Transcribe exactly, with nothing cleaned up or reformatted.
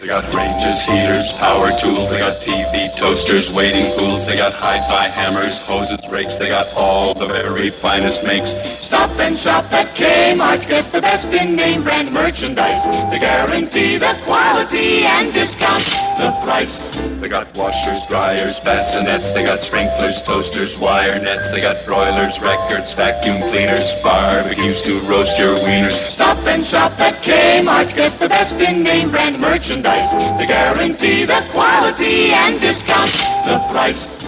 They got ranges, heaters, power tools, they got T V, toasters, waiting pools, they got hi-fi hammers, hoses, rakes, they got all the very finest makes. Stop and shop at Kmart, get the best in name brand merchandise. They guarantee the quality and discount the price. They got washers, dryers, bassinets, they got sprinklers, toasters, wire nets, they got broilers, records, vacuum cleaners, barbecues to roast your wieners. Stop and shop at Kmart, get the best in name brand merchandise. They guarantee the quality and discount the price.